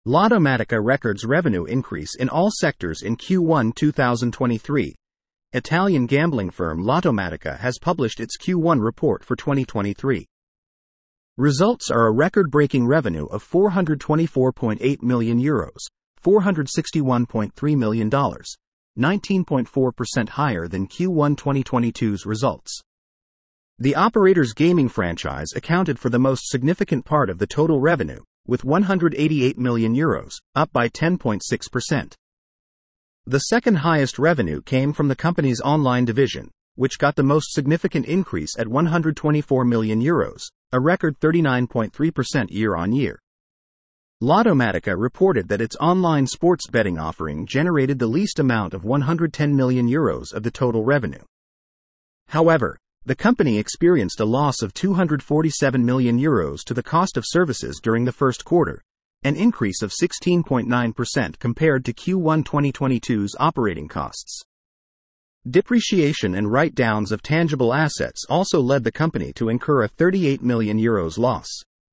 Lottomatica records revenue increase in all sectors in Q1 2023. Italian gambling firm Lottomatica has published its Q1 report for 2023. Results are a record-breaking revenue of €424.8 million, $461.3 million, 19.4% higher than Q1 2022's results. The operator's gaming franchise accounted for the most significant part of the total revenue, with €188 million, up by 10.6%. The second highest revenue came from the company's online division, which got the most significant increase at €124 million, a record 39.3% year-on-year. Lottomatica reported that its online sports betting offering generated the least amount of €110 million of the total revenue. However, the company experienced a loss of €247 million to the cost of services during the first quarter, an increase of 16.9% compared to Q1 2022's operating costs. Depreciation and write-downs of tangible assets also led the company to incur a €38 million loss.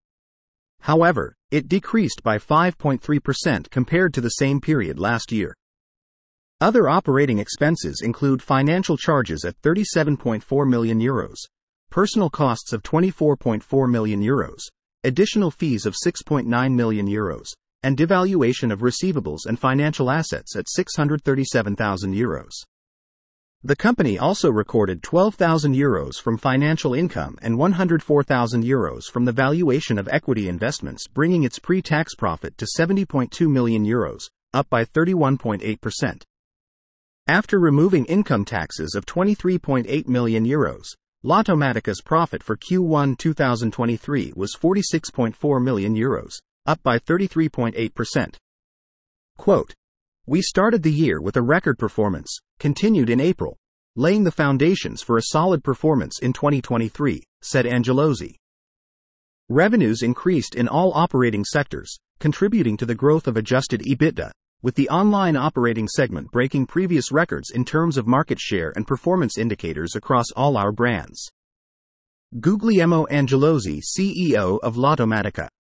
However, it decreased by 5.3% compared to the same period last year. Other operating expenses include financial charges at €37.4 million, personal costs of €24.4 million, additional fees of €6.9 million, and devaluation of receivables and financial assets at €637,000. The company also recorded €12,000 from financial income and €104,000 from the valuation of equity investments, bringing its pre-tax profit to €70.2 million, up by 31.8%. After removing income taxes of €23.8 million, Lottomatica's profit for Q1 2023 was €46.4 million, up by 33.8%. Quote, "We started the year with a record performance, continued in April, laying the foundations for a solid performance in 2023, said Angelosi. Revenues increased in all operating sectors, contributing to the growth of adjusted EBITDA, with the online operating segment breaking previous records in terms of market share and performance indicators across all our brands. Guglielmo Angelosi, CEO of Lottomatica.